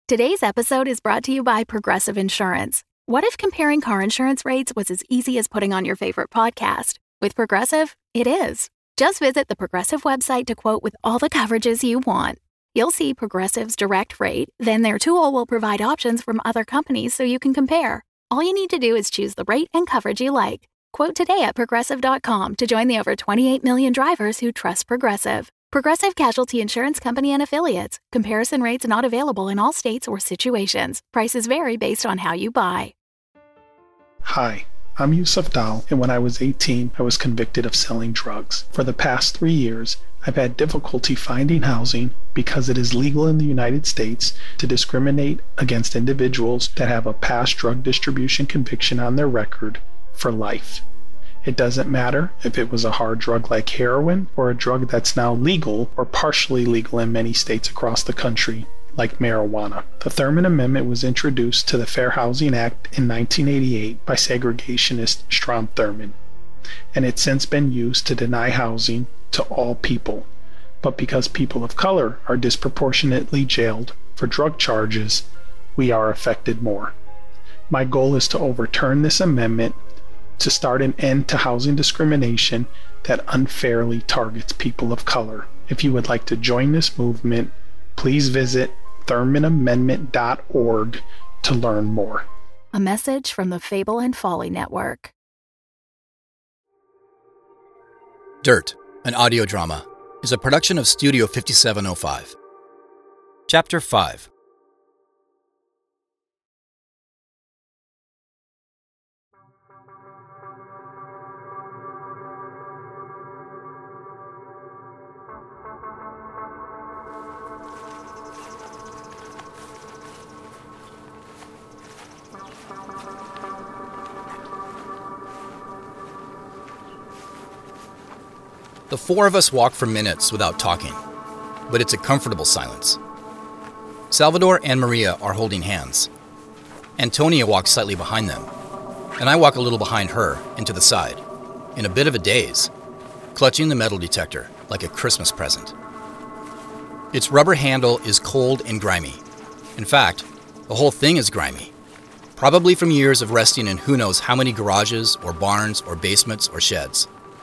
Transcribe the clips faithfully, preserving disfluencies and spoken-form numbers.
Today's episode is brought to you by Progressive Insurance. What if comparing car insurance rates was as easy as putting on your favorite podcast? With Progressive, it is. Just visit the Progressive website to quote with all the coverages you want. You'll see Progressive's direct rate, then their tool will provide options from other companies so you can compare. All you need to do is choose the rate and coverage you like. Quote today at progressive dot com to join the over twenty-eight million drivers who trust Progressive. Progressive Casualty Insurance Company and Affiliates. Comparison rates not available in all states or situations. Prices vary based on how you buy. Hi, I'm Yusuf Dal, and when I was eighteen, I was convicted of selling drugs. For the past three years, I've had difficulty finding housing because it is legal in the United States to discriminate against individuals that have a past drug distribution conviction on their record for life. It doesn't matter if it was a hard drug like heroin or a drug that's now legal or partially legal in many states across the country, like marijuana. The Thurmond Amendment was introduced to the Fair Housing Act in nineteen eighty-eight by segregationist Strom Thurmond, and it's since been used to deny housing to all people. But because people of color are disproportionately jailed for drug charges, we are affected more. My goal is to overturn this amendment to start an end to housing discrimination that unfairly targets people of color. If you would like to join this movement, please visit thurmond amendment dot org to learn more. A message from the Fable and Folly Network. Dirt, an audio drama, is a production of Studio fifty-seven oh five. Chapter five. The four of us walk for minutes without talking, but it's a comfortable silence. Salvador and Maria are holding hands. Antonia walks slightly behind them, and I walk a little behind her and to the side, in a bit of a daze, clutching the metal detector like a Christmas present. Its rubber handle is cold and grimy. In fact, the whole thing is grimy, probably from years of resting in who knows how many garages or barns or basements or sheds.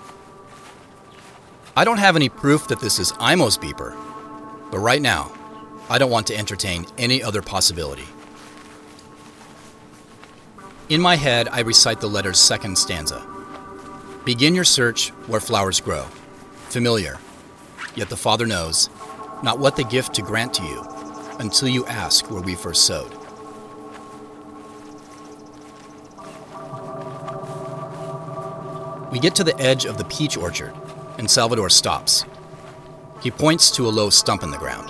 I don't have any proof that this is Imo's beeper, but right now, I don't want to entertain any other possibility. In my head, I recite the letter's second stanza. Begin your search where flowers grow. Familiar, yet the Father knows not what the gift to grant to you until you ask where we first sowed. We get to the edge of the peach orchard, and Salvador stops. He points to a low stump in the ground.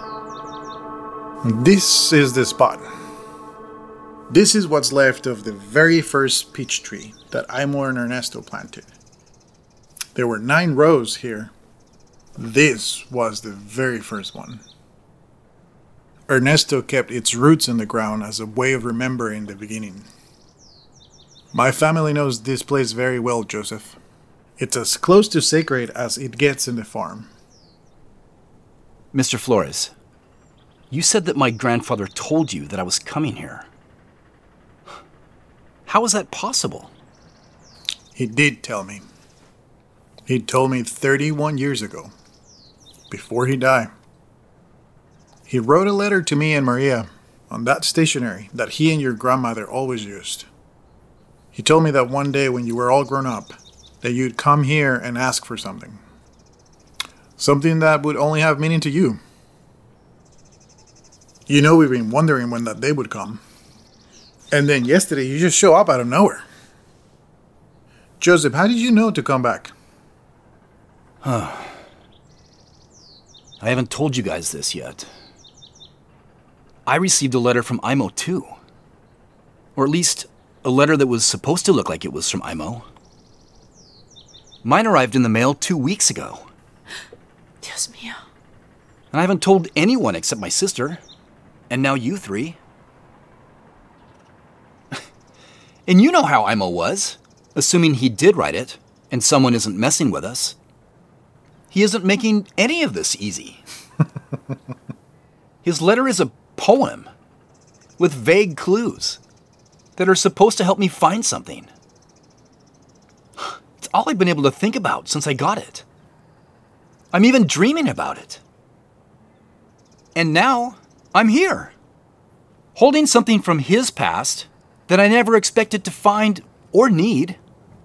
This is the spot. This is what's left of the very first peach tree that Imo and Ernesto planted. There were nine rows here. This was the very first one. Ernesto kept its roots in the ground as a way of remembering the beginning. My family knows this place very well, Joseph. It's as close to sacred as it gets in the farm. Mister Flores, you said that my grandfather told you that I was coming here. How is that possible? He did tell me. He told me thirty-one years ago, before he died. He wrote a letter to me and Maria on that stationery that he and your grandmother always used. He told me that one day when you were all grown up, that you'd come here and ask for something. Something that would only have meaning to you. You know we've been wondering when that day would come. And then yesterday you just show up out of nowhere. Joseph, how did you know to come back? Huh. I haven't told you guys this yet. I received a letter from Imo too. Or at least, a letter that was supposed to look like it was from Imo. Mine arrived in the mail two weeks ago. Dios mío. And I haven't told anyone except my sister. And now you three. And you know how Imo was, assuming he did write it, and someone isn't messing with us. He isn't making any of this easy. His letter is a poem. with vague clues that are supposed to help me find something. It's all I've been able to think about since I got it. I'm even dreaming about it. And now, I'm here, holding something from his past that I never expected to find or need.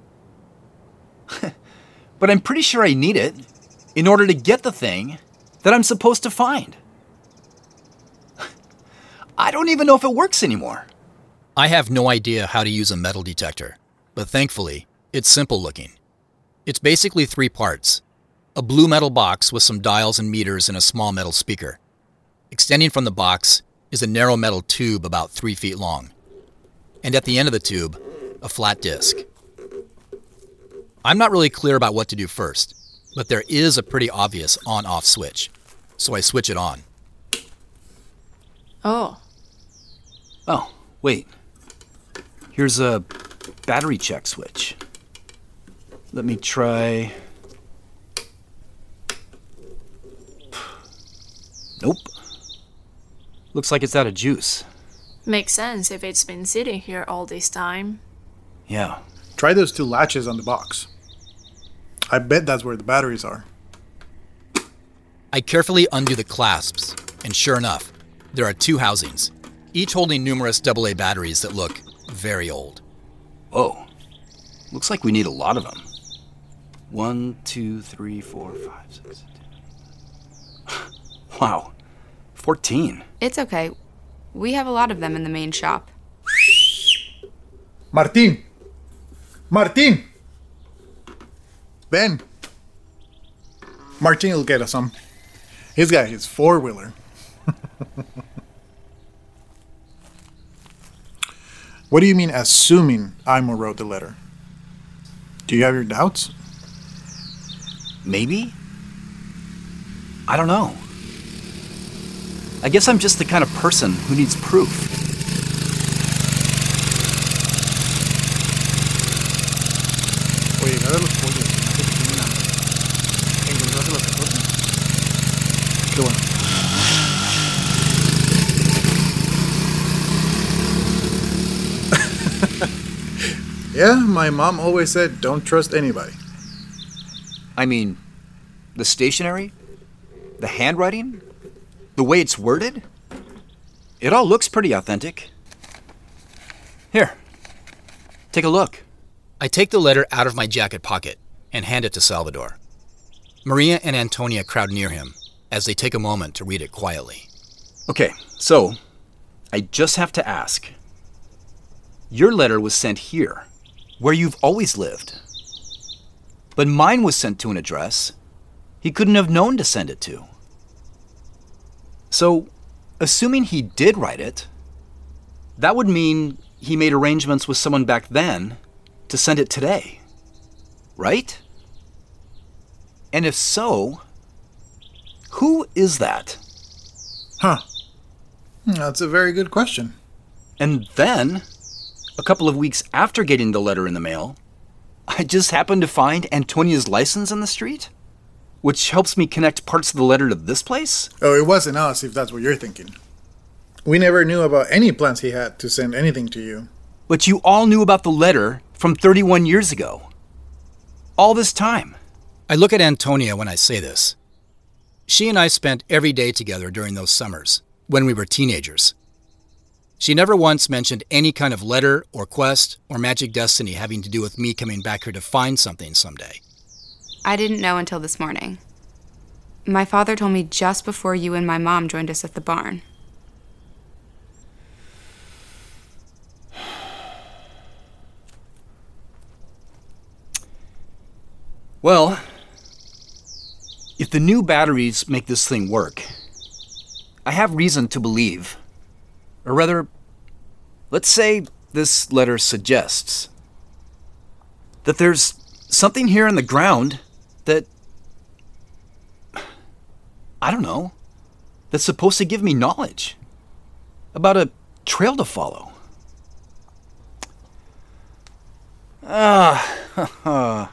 But I'm pretty sure I need it in order to get the thing that I'm supposed to find. I don't even know if it works anymore. I have no idea how to use a metal detector, but thankfully, it's simple looking. It's basically three parts. A blue metal box with some dials and meters and a small metal speaker. Extending from the box is a narrow metal tube about three feet long. And at the end of the tube, a flat disc. I'm not really clear about what to do first, but there is a pretty obvious on-off switch, so I switch it on. Oh. Oh, wait. Here's a battery check switch. Let me try... Nope. Looks like it's out of juice. Makes sense if it's been sitting here all this time. Yeah. Try those two latches on the box. I bet that's where the batteries are. I carefully undo the clasps, and sure enough, there are two housings, each holding numerous double A batteries that look very old. Oh. Looks like we need a lot of them. One, two, three, four, five, six, seven. Wow. Fourteen. It's okay. We have a lot of them in the main shop. Martin! Martin! Ben! Martin will get us some. He's got his four-wheeler. What do you mean, assuming Imo wrote the letter? Do you have your doubts? Maybe? I don't know. I guess I'm just the kind of person who needs proof. Oye, a ver los pollos. Se me hace que tienen hambre. ¿Encontraste los catorce? Qué bueno. Yeah, my mom always said, don't trust anybody. I mean, the stationery, the handwriting, the way it's worded, it all looks pretty authentic. Here, take a look. I take the letter out of my jacket pocket and hand it to Salvador. Maria and Antonia crowd near him as they take a moment to read it quietly. Okay, so I just have to ask. Your letter was sent here, where you've always lived. But mine was sent to an address he couldn't have known to send it to. So, assuming he did write it, that would mean he made arrangements with someone back then to send it today, right? And if so, who is that? Huh. That's a very good question. And then, a couple of weeks after getting the letter in the mail, I just happened to find Antonia's license in the street, which helps me connect parts of the letter to this place? Oh, it wasn't us, if that's what you're thinking. We never knew about any plans he had to send anything to you. But you all knew about the letter from thirty-one years ago. All this time. I look at Antonia when I say this. She and I spent every day together during those summers, when we were teenagers. She never once mentioned any kind of letter or quest or magic destiny having to do with me coming back here to find something someday. I didn't know until this morning. My father told me just before you and my mom joined us at the barn. Well, if the new batteries make this thing work, I have reason to believe, or rather, let's say this letter suggests, that there's something here in the ground that, I don't know, that's supposed to give me knowledge about a trail to follow. Ah,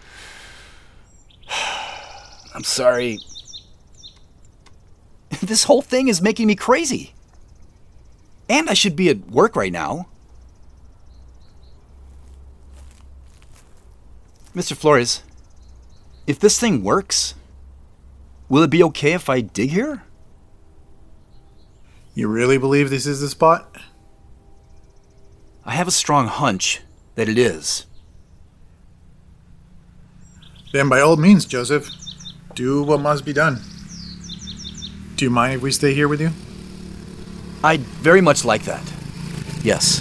I'm sorry. This whole thing is making me crazy. And I should be at work right now. Mister Flores, if this thing works, will it be okay if I dig here? You really believe this is the spot? I have a strong hunch that it is. Then by all means, Joseph, do what must be done. Do you mind if we stay here with you? I'd very much like that. Yes.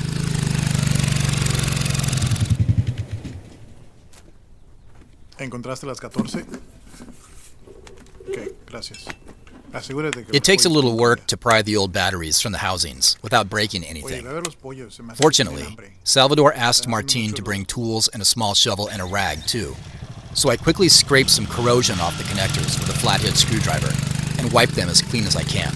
¿Encontraste las catorce? Okay, gracias. Asegúrate que It takes a los little pollos- work to pry the old batteries from the housings without breaking Oye, anything. ve a ver los pollos, se me hace que tienen Fortunately, hambre. Salvador asked Martin to bring tools and a small shovel and a rag, too. So I quickly scraped some corrosion off the connectors with a flathead screwdriver and wiped them as clean as I can.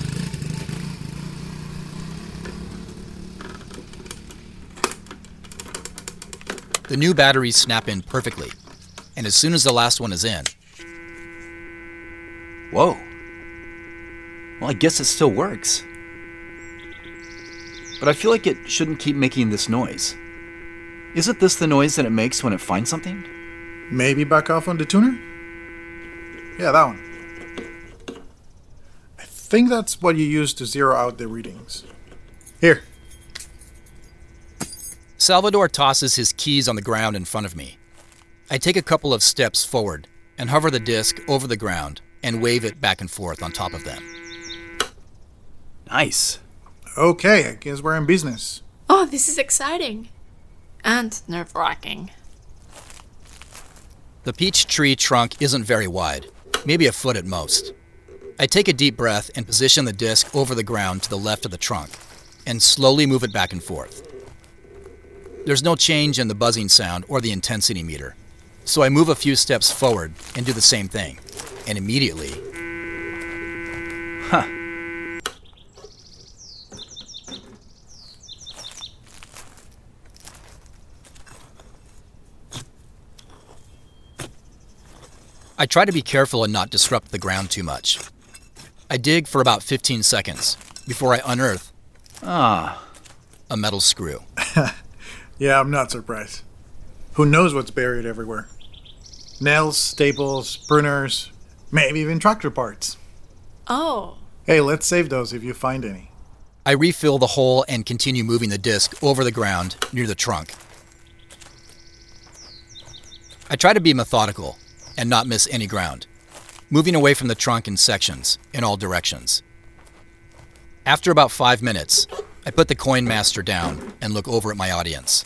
The new batteries snap in perfectly, and as soon as the last one is in, Whoa. Well, I guess it still works. But I feel like it shouldn't keep making this noise. Isn't this the noise that it makes when it finds something? Maybe back off on the tuner? Yeah, that one. I think that's what you use to zero out the readings. Here. Salvador tosses his keys on the ground in front of me. I take a couple of steps forward and hover the disc over the ground and wave it back and forth on top of them. Nice. Okay, I guess we're in business. Oh, this is exciting. And nerve-wracking. The peach tree trunk isn't very wide, maybe a foot at most. I take a deep breath and position the disc over the ground to the left of the trunk and slowly move it back and forth. There's no change in the buzzing sound or the intensity meter, so I move a few steps forward and do the same thing, and immediately, Huh. I try to be careful and not disrupt the ground too much. I dig for about fifteen seconds before I unearth Ah. a metal screw. Yeah, I'm not surprised. Who knows what's buried everywhere? Nails, staples, pruners, maybe even tractor parts. Oh, Hey, let's save those if you find any. I refill the hole and continue moving the disc over the ground near the trunk. I try to be methodical and not miss any ground, moving away from the trunk in sections in all directions. After about five minutes, I put the coin master down and look over at my audience.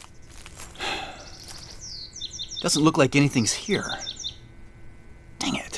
Doesn't look like anything's here. Dang it.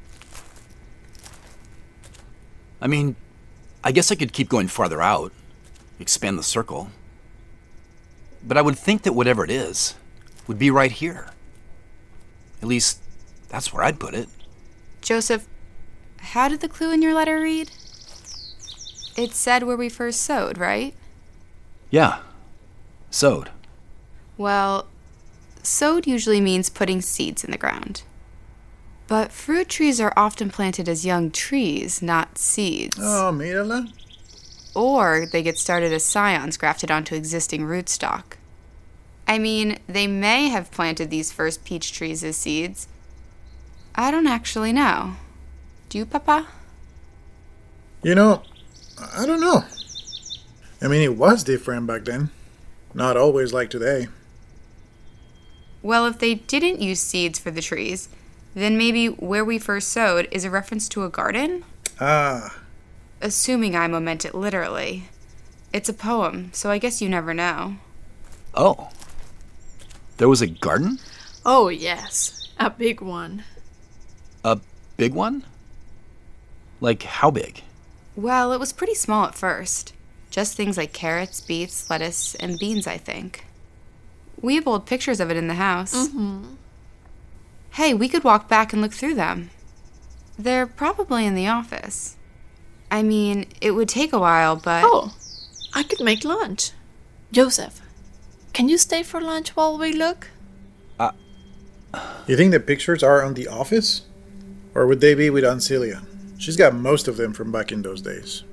I mean, I guess I could keep going farther out, expand the circle. But I would think that whatever it is would be right here. At least, that's where I'd put it. Joseph, how did the clue in your letter read? It said where we first sowed, right? Yeah. Sowed. Well, sowed usually means putting seeds in the ground. But fruit trees are often planted as young trees, not seeds. Oh, mírala. Or they get started as scions grafted onto existing rootstock. I mean, they may have planted these first peach trees as seeds. I don't actually know. Do you, Papa? You know, I don't know. I mean, it was different back then. Not always like today. Well, if they didn't use seeds for the trees, then maybe where we first sowed is a reference to a garden? Ah, Assuming Imo meant it literally. It's a poem, so I guess you never know. Oh. There was a garden? oh yes, a big one. A big one? Like how big? Well, it was pretty small at first. Just things like carrots, beets, lettuce, and beans, I think. We have old pictures of it in the house. Mm-hmm. Hey, we could walk back and look through them. They're probably in the office. I mean, it would take a while, but... Oh, I could make lunch. Joseph, can you stay for lunch while we look? you think the pictures are on the office? Or would they be with Aunt Celia? She's got most of them from back in those days.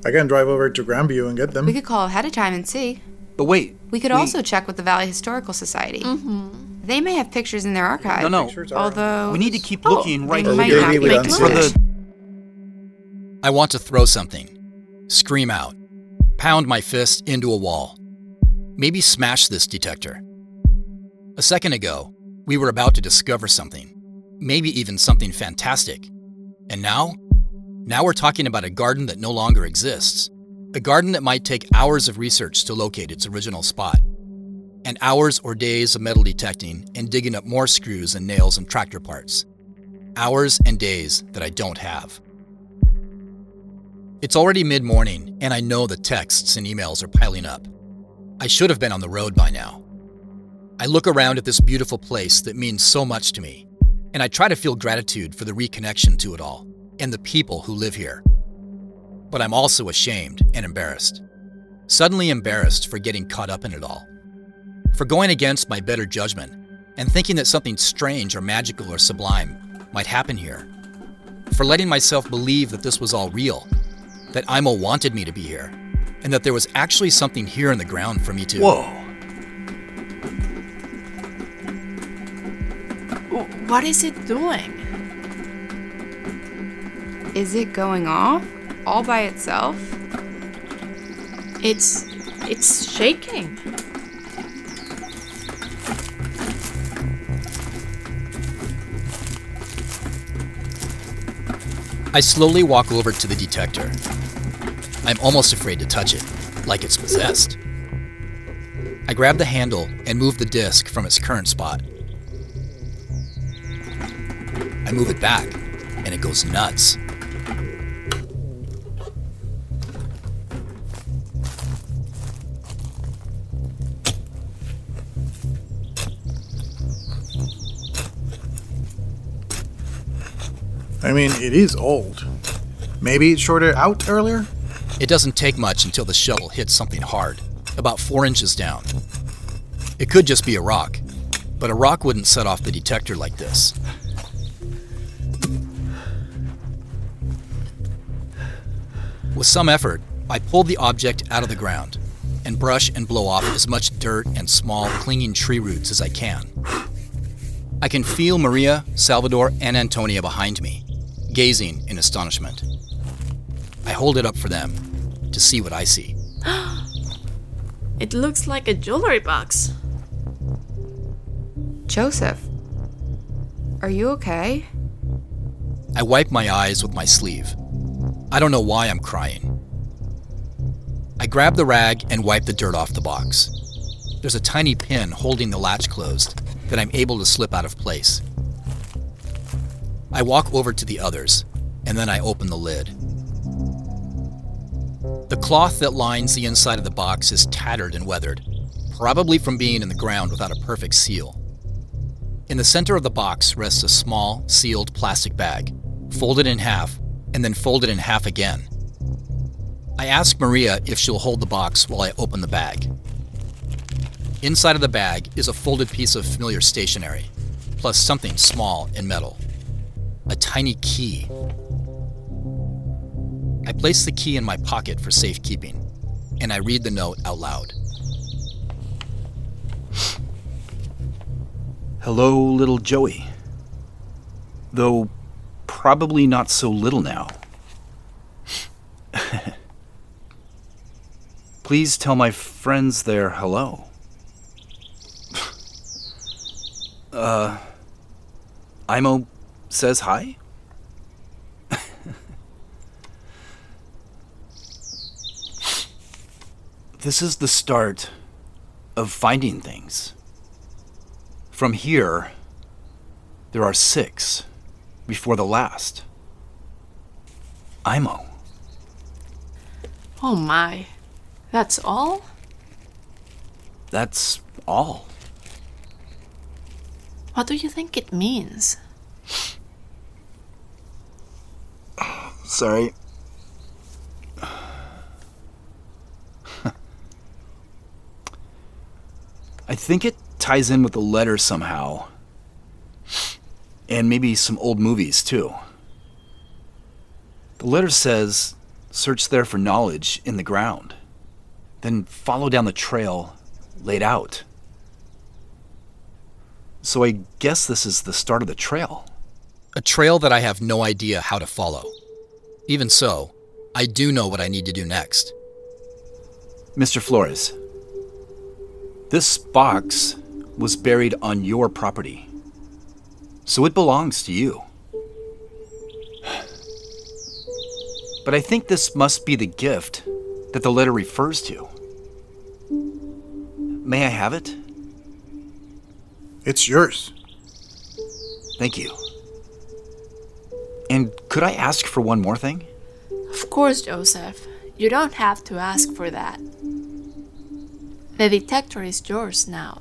I can drive over to Grandview and get them. We could call ahead of time and see. But wait. We could we... also check with the Valley Historical Society. Mm-hmm. They may have pictures in their archive. No, no. Although... We need to keep Oh, looking right they Or might we not gave be it making on for sense. the... I want to throw something, scream out, pound my fist into a wall, maybe smash this detector. A second ago, we were about to discover something, maybe even something fantastic. And now? Now we're talking about a garden that no longer exists. A garden that might take hours of research to locate its original spot. And hours or days of metal detecting and digging up more screws and nails and tractor parts. Hours and days that I don't have. It's already mid-morning, and I know the texts and emails are piling up. I should have been on the road by now. I look around at this beautiful place that means so much to me, and I try to feel gratitude for the reconnection to it all, and the people who live here. But I'm also ashamed and embarrassed. Suddenly embarrassed for getting caught up in it all. For going against my better judgment, and thinking that something strange or magical or sublime might happen here. For letting myself believe that this was all real, that Imo wanted me to be here, and that there was actually something here in the ground for me to... Whoa. What is it doing? Is it going off? All by itself? It's... it's shaking. I slowly walk over to the detector. I'm almost afraid to touch it, like it's possessed. I grab the handle and move the disc from its current spot. I move it back, and it goes nuts. I mean, it is old. Maybe it shorted out earlier? It doesn't take much until the shovel hits something hard, about four inches down. It could just be a rock, but a rock wouldn't set off the detector like this. With some effort, I pulled the object out of the ground and brush and blow off as much dirt and small, clinging tree roots as I can. I can feel Maria, Salvador, and Antonia behind me, gazing in astonishment. I hold it up for them to see what I see. It looks like a jewelry box. Joseph, are you okay? I wipe my eyes with my sleeve. I don't know why I'm crying. I grab the rag and wipe the dirt off the box. There's a tiny pin holding the latch closed that I'm able to slip out of place. I walk over to the others, and then I open the lid. The cloth that lines the inside of the box is tattered and weathered, probably from being in the ground without a perfect seal. In the center of the box rests a small, sealed plastic bag, folded in half, and then folded in half again. I ask Maria if she'll hold the box while I open the bag. Inside of the bag is a folded piece of familiar stationery, plus something small and metal. A tiny key. I place the key in my pocket for safekeeping, and I read the note out loud. Hello, little Joey. Though probably not so little now. Please tell my friends there hello. Uh, Imo says hi? This is the start of finding things. From here, there are six before the last. Imo. Oh my. That's all? That's all. What do you think it means? Sorry. I think it ties in with the letter somehow. And maybe some old movies, too. The letter says search there for knowledge in the ground, then follow down the trail laid out. So I guess this is the start of the trail. A trail that I have no idea how to follow. Even so, I do know what I need to do next. Mister Flores, this box was buried on your property, so it belongs to you. But I think this must be the gift that the letter refers to. May I have it? It's yours. Thank you. And could I ask for one more thing? Of course, Joseph. You don't have to ask for that. The detector is yours now.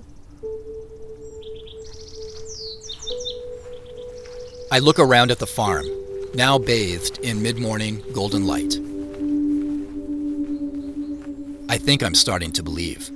I look around at the farm, now bathed in mid-morning golden light. I think I'm starting to believe.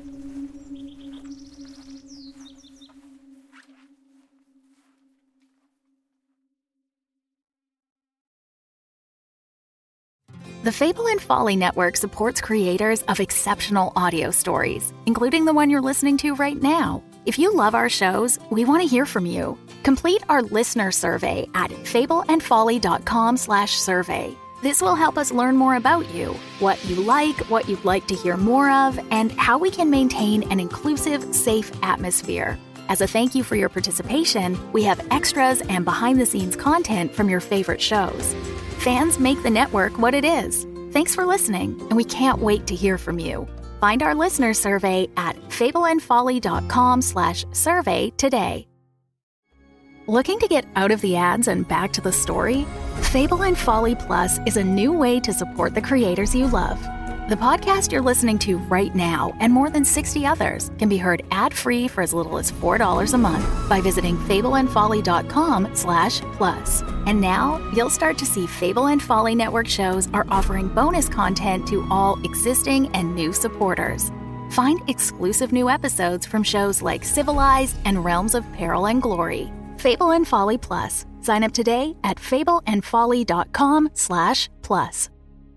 The Fable and Folly Network supports creators of exceptional audio stories, including the one you're listening to right now. If you love our shows, we want to hear from you. Complete our listener survey at fableandfolly.com slash survey. This will help us learn more about you, what you like, what you'd like to hear more of, and how we can maintain an inclusive, safe atmosphere. As a thank you for your participation, we have extras and behind-the-scenes content from your favorite shows. Fans make the network what it is. Thanks for listening, and we can't wait to hear from you. Find our listener survey at fableandfolly.com slash survey today. Looking to get out of the ads and back to the story? Fable and Folly Plus is a new way to support the creators you love. The podcast you're listening to right now and more than sixty others can be heard ad-free for as little as four dollars a month by visiting fableandfolly.com slash plus. And now you'll start to see Fable and Folly Network shows are offering bonus content to all existing and new supporters. Find exclusive new episodes from shows like Civilized and Realms of Peril and Glory. Fable and Folly Plus. Sign up today at fableandfolly.com slash plus.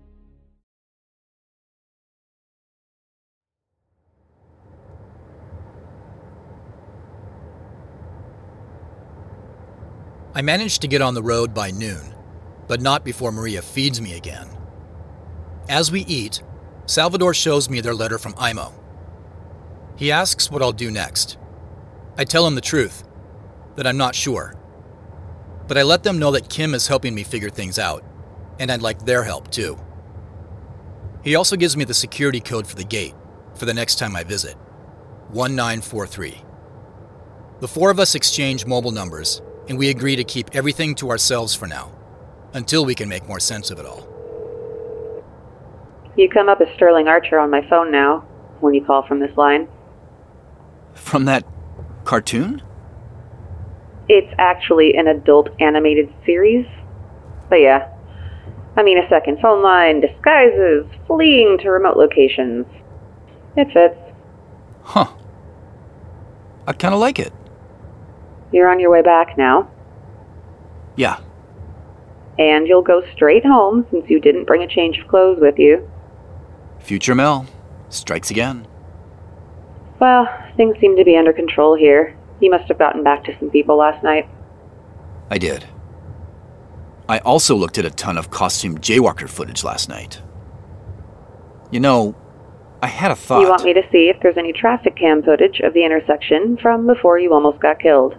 I managed to get on the road by noon, but not before Maria feeds me again. As we eat, Salvador shows me their letter from Imo. He asks what I'll do next. I tell him the truth, that I'm not sure. But I let them know that Kim is helping me figure things out, and I'd like their help too. He also gives me the security code for the gate for the next time I visit, one nine four three. The four of us exchange mobile numbers, and we agree to keep everything to ourselves for now, until we can make more sense of it all. You come up as Sterling Archer on my phone now, when you call from this line. From that cartoon? It's actually an adult animated series. But yeah, I mean a second phone line, disguises, fleeing to remote locations. It fits. Huh. I kinda like it. You're on your way back now. Yeah. And you'll go straight home since you didn't bring a change of clothes with you. Future Mel strikes again. Well, things seem to be under control here. You must have gotten back to some people last night. I did. I also looked at a ton of costume jaywalker footage last night. You know, I had a thought. You want me to see if there's any traffic cam footage of the intersection from before you almost got killed?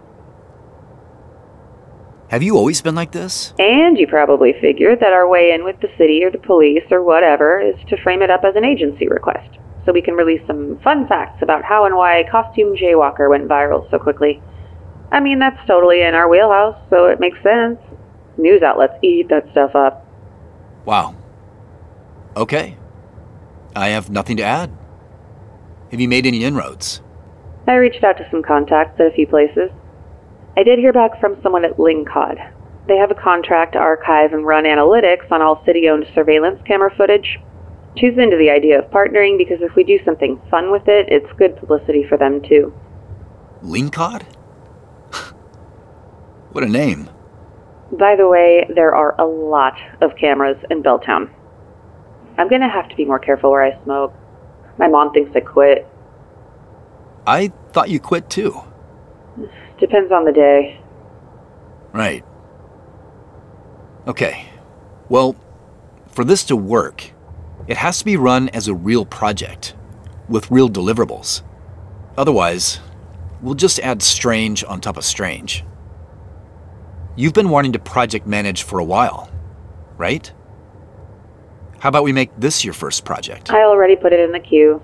Have you always been like this? And you probably figured that our way in with the city or the police or whatever is to frame it up as an agency request, so we can release some fun facts about how and why Costume Jaywalker went viral so quickly. I mean, that's totally in our wheelhouse, so it makes sense. News outlets eat that stuff up. Wow. Okay. I have nothing to add. Have you made any inroads? I reached out to some contacts at a few places. I did hear back from someone at Lingcod. They have a contract to archive and run analytics on all city-owned surveillance camera footage. She's into the idea of partnering because if we do something fun with it, it's good publicity for them too. Lingcod? What a name. By the way, there are a lot of cameras in Belltown. I'm gonna have to be more careful where I smoke. My mom thinks I quit. I thought you quit too. Depends on the day. Right. Okay. Well, for this to work, it has to be run as a real project, with real deliverables. Otherwise, we'll just add strange on top of strange. You've been wanting to project manage for a while, right? How about we make this your first project? I already put it in the queue.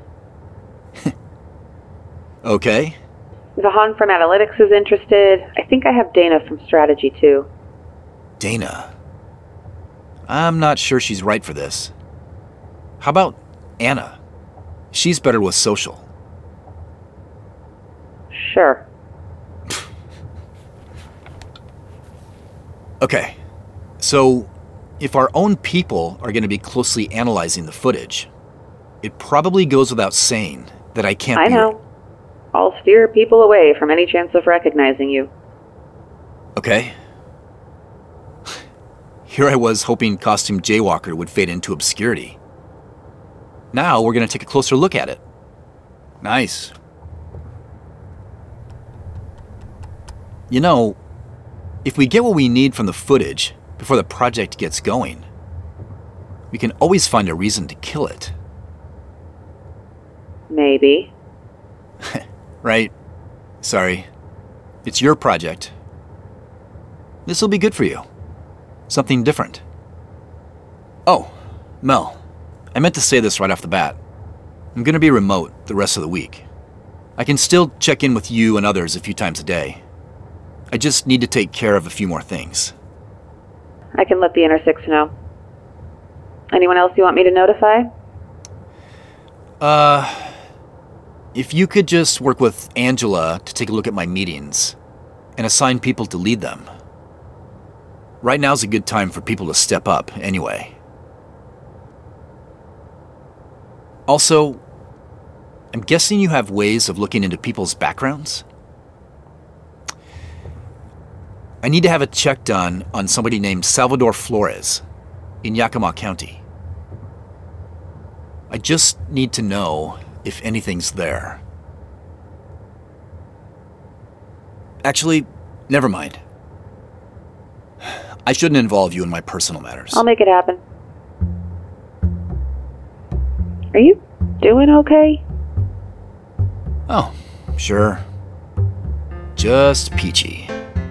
Okay. Vahan from Analytics is interested. I think I have Dana from Strategy too. Dana. I'm not sure she's right for this. How about Anna? She's better with social. Sure. Okay, so if our own people are going to be closely analyzing the footage, it probably goes without saying that I can't I be... know. I'll steer people away from any chance of recognizing you. Okay. Here I was hoping Costume Jaywalker would fade into obscurity. Now we're going to take a closer look at it. Nice. You know, if we get what we need from the footage before the project gets going, we can always find a reason to kill it. Maybe. Right. Sorry. It's your project. This'll be good for you. Something different. Oh, Mel, I meant to say this right off the bat. I'm gonna be remote the rest of the week. I can still check in with you and others a few times a day. I just need to take care of a few more things. I can let the Inner Six know. Anyone else you want me to notify? Uh... If you could just work with Angela to take a look at my meetings and assign people to lead them. Right now's a good time for people to step up, anyway. Also, I'm guessing you have ways of looking into people's backgrounds? I need to have a check done on somebody named Salvador Flores in Yakima County. I just need to know if anything's there. Actually, never mind. I shouldn't involve you in my personal matters. I'll make it happen. Are you doing okay? Oh, sure. Just peachy.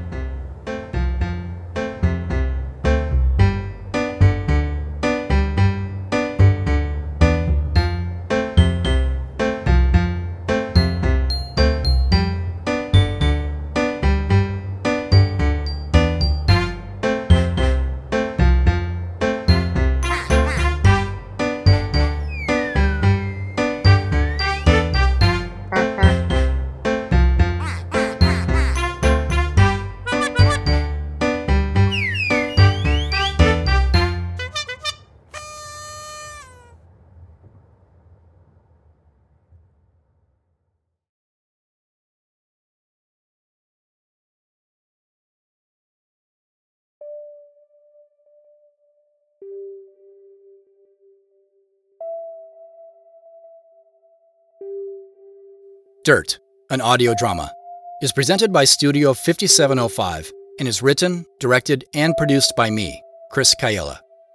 Dirt, an audio drama, is presented by Studio fifty-seven oh five and is written, directed, and produced by me, Chris Cayella.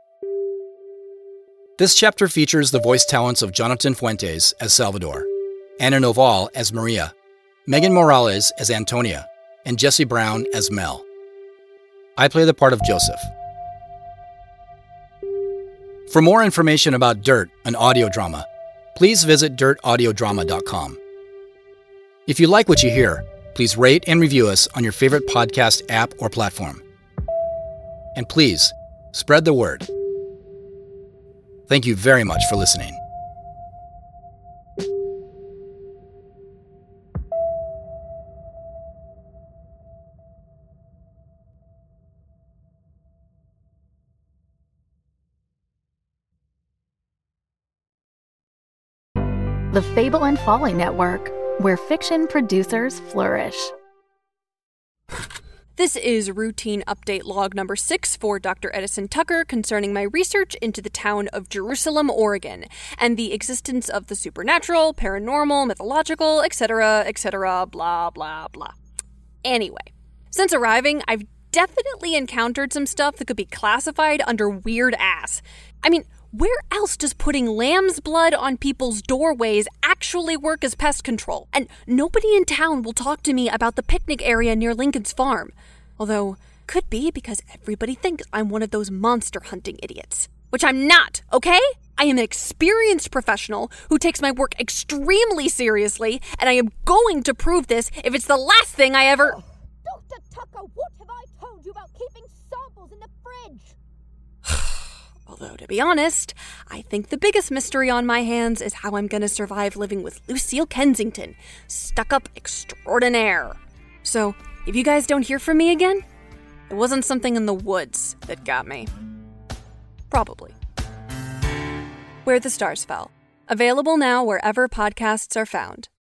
This chapter features the voice talents of Jonathan Fuentes as Salvador, Anna Noval as Maria, Megan Morales as Antonia, and Jesse Brown as Mel. I play the part of Joseph. For more information about Dirt, an audio drama, please visit dirt audio drama dot com. If you like what you hear, please rate and review us on your favorite podcast app or platform. And please, spread the word. Thank you very much for listening. The Fable and Folly Network, where fiction producers flourish. This is routine update log number six for Doctor Edison Tucker concerning my research into the town of Jerusalem, Oregon, and the existence of the supernatural, paranormal, mythological, et cetera, et cetera, blah, blah, blah. Anyway, since arriving, I've definitely encountered some stuff that could be classified under weird ass. I mean, where else does putting lamb's blood on people's doorways actually work as pest control? And nobody in town will talk to me about the picnic area near Lincoln's farm. Although, could be because everybody thinks I'm one of those monster hunting idiots. Which I'm not, okay? I am an experienced professional who takes my work extremely seriously, and I am going to prove this if it's the last thing I ever... Oh, Doctor Tucker, what have I told you about keeping samples in the fridge? Although, to be honest, I think the biggest mystery on my hands is how I'm gonna survive living with Lucille Kensington, stuck-up extraordinaire. So, if you guys don't hear from me again, it wasn't something in the woods that got me. Probably. Where the Stars Fell. Available now wherever podcasts are found.